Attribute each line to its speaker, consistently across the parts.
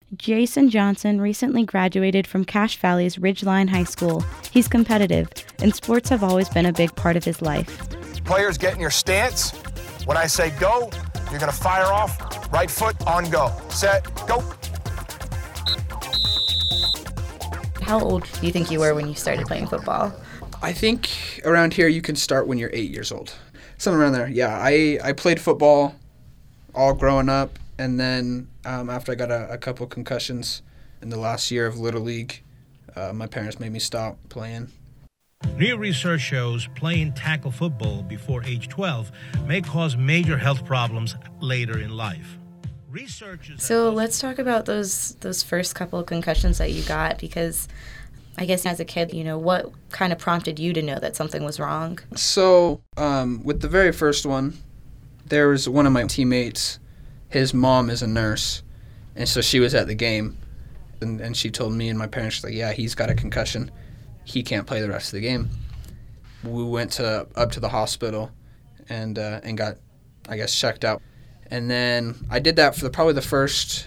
Speaker 1: Jason Johnson recently graduated from Cache Valley's Ridgeline High School. He's competitive, and sports have always been a big part of his life.
Speaker 2: Players get in your stance. When I say go, you're going to fire off. Right foot on go. Set, go.
Speaker 3: How old do you think you were when you started playing football?
Speaker 4: I think around here you can start when you're 8 years old. Something around there. Yeah, I played football all growing up, and then after I got a couple concussions in the last year of Little League, my parents made me stop playing.
Speaker 5: New research shows playing tackle football before age 12 may cause major health problems later in life.
Speaker 3: So let's talk about those first couple of concussions that you got, because I guess as a kid, what kind of prompted you to know that something was wrong?
Speaker 4: So with the very first one, there was one of my teammates, his mom is a nurse, and so she was at the game, and she told me and my parents, she's like, yeah, he's got a concussion. He can't play the rest of the game. We went up to the hospital and got, I guess, checked out. And then I did that for probably the first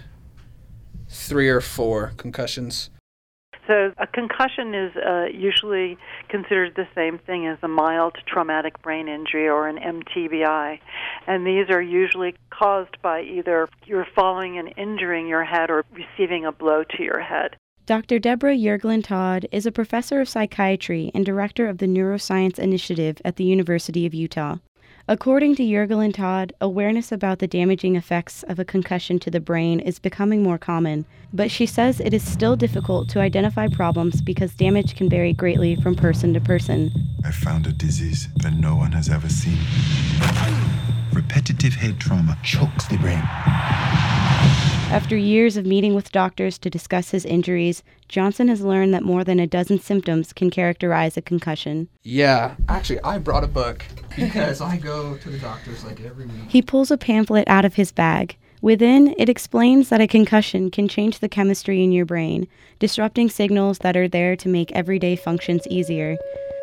Speaker 4: 3 or 4 concussions.
Speaker 6: So a concussion is usually considered the same thing as a mild traumatic brain injury or an MTBI. And these are usually caused by either you're falling and injuring your head or receiving a blow to your head.
Speaker 1: Dr. Deborah Yerglin-Todd is a professor of psychiatry and director of the Neuroscience Initiative at the University of Utah. According to Yerglin-Todd, awareness about the damaging effects of a concussion to the brain is becoming more common, but she says it is still difficult to identify problems because damage can vary greatly from person to person.
Speaker 7: I found a disease that no one has ever seen. Repetitive head trauma chokes the brain.
Speaker 1: After years of meeting with doctors to discuss his injuries, Johnson has learned that more than a dozen symptoms can characterize a concussion.
Speaker 4: Yeah, actually, I brought a book because I go to the doctors like every week.
Speaker 1: He pulls a pamphlet out of his bag. Within, it explains that a concussion can change the chemistry in your brain, disrupting signals that are there to make everyday functions easier.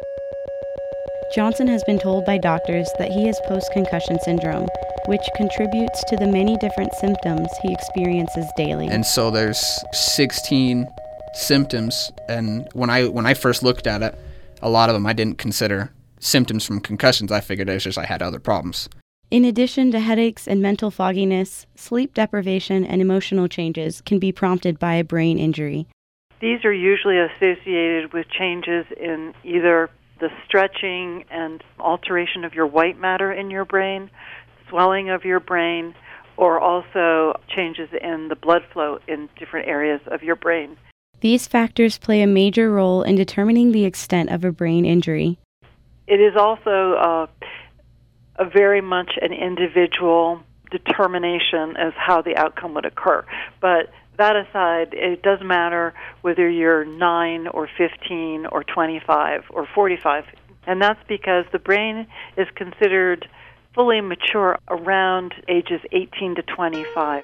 Speaker 1: Johnson has been told by doctors that he has post-concussion syndrome, which contributes to the many different symptoms he experiences daily.
Speaker 4: And so there's 16 symptoms, and when I first looked at it, a lot of them I didn't consider symptoms from concussions. I figured it was just I had other problems.
Speaker 1: In addition to headaches and mental fogginess, sleep deprivation and emotional changes can be prompted by a brain injury.
Speaker 6: These are usually associated with changes in either the stretching and alteration of your white matter in your brain, swelling of your brain, or also changes in the blood flow in different areas of your brain.
Speaker 1: These factors play a major role in determining the extent of a brain injury.
Speaker 6: It is also a very much an individual determination as how the outcome would occur. But that aside, it doesn't matter whether you're 9 or 15 or 25 or 45. And that's because the brain is considered fully mature around ages 18 to 25.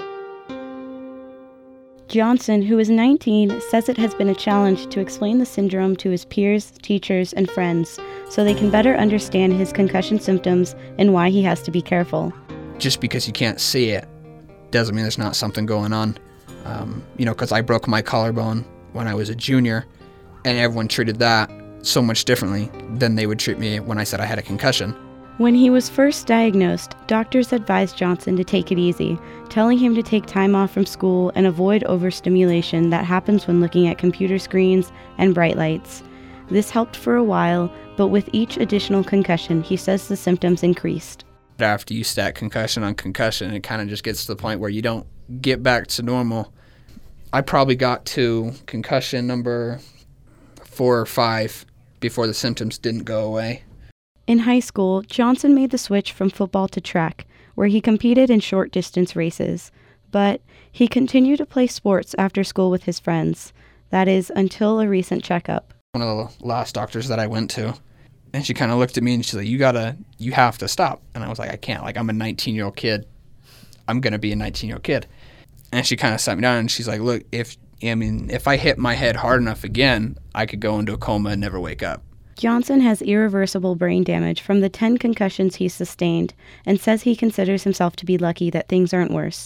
Speaker 1: Johnson, who is 19, says it has been a challenge to explain the syndrome to his peers, teachers, and friends so they can better understand his concussion symptoms and why he has to be careful.
Speaker 4: Just because you can't see it doesn't mean there's not something going on. Because I broke my collarbone when I was a junior, and everyone treated that so much differently than they would treat me when I said I had a concussion.
Speaker 1: When he was first diagnosed, doctors advised Johnson to take it easy, telling him to take time off from school and avoid overstimulation that happens when looking at computer screens and bright lights. This helped for a while, but with each additional concussion, he says the symptoms increased.
Speaker 4: After you stack concussion on concussion, it kind of just gets to the point where you don't get back to normal. I probably got to concussion number 4 or 5 before the symptoms didn't go away.
Speaker 1: In high school, Johnson made the switch from football to track, where he competed in short-distance races. But he continued to play sports after school with his friends. That is, until a recent checkup.
Speaker 4: One of the last doctors that I went to, and she kind of looked at me and she's like, you have to stop. And I was like, I can't. Like, I'm a 19-year-old kid. I'm going to be a 19-year-old kid. And she kind of sat me down and she's like, look, if I hit my head hard enough again, I could go into a coma and never wake up.
Speaker 1: Johnson has irreversible brain damage from the 10 concussions he's sustained and says he considers himself to be lucky that things aren't worse.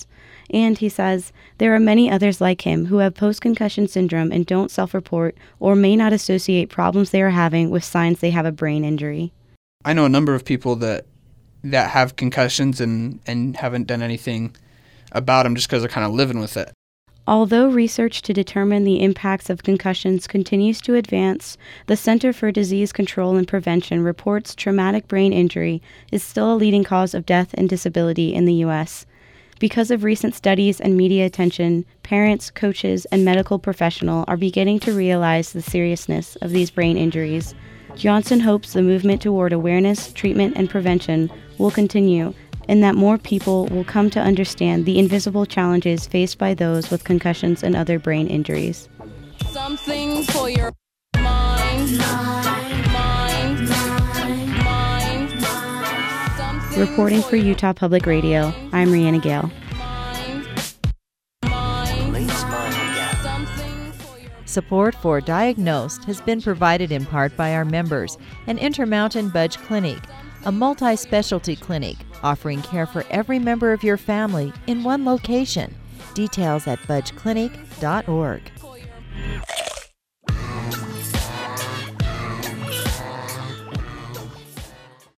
Speaker 1: And he says, there are many others like him who have post-concussion syndrome and don't self-report or may not associate problems they are having with signs they have a brain injury.
Speaker 4: I know a number of people that have concussions and haven't done anything about them just because they're kind of living with it.
Speaker 1: Although research to determine the impacts of concussions continues to advance, the Center for Disease Control and Prevention reports traumatic brain injury is still a leading cause of death and disability in the U.S. Because of recent studies and media attention, parents, coaches, and medical professionals are beginning to realize the seriousness of these brain injuries. Johnson hopes the movement toward awareness, treatment, and prevention will continue, and that more people will come to understand the invisible challenges faced by those with concussions and other brain injuries.
Speaker 8: Something for your mind.
Speaker 1: Reporting for Utah Public Radio, I'm Rihanna Gale.
Speaker 9: Support for Diagnosed has been provided in part by our members and Intermountain Budge Clinic, a multi-specialty clinic offering care for every member of your family in one location. Details at budgeclinic.org.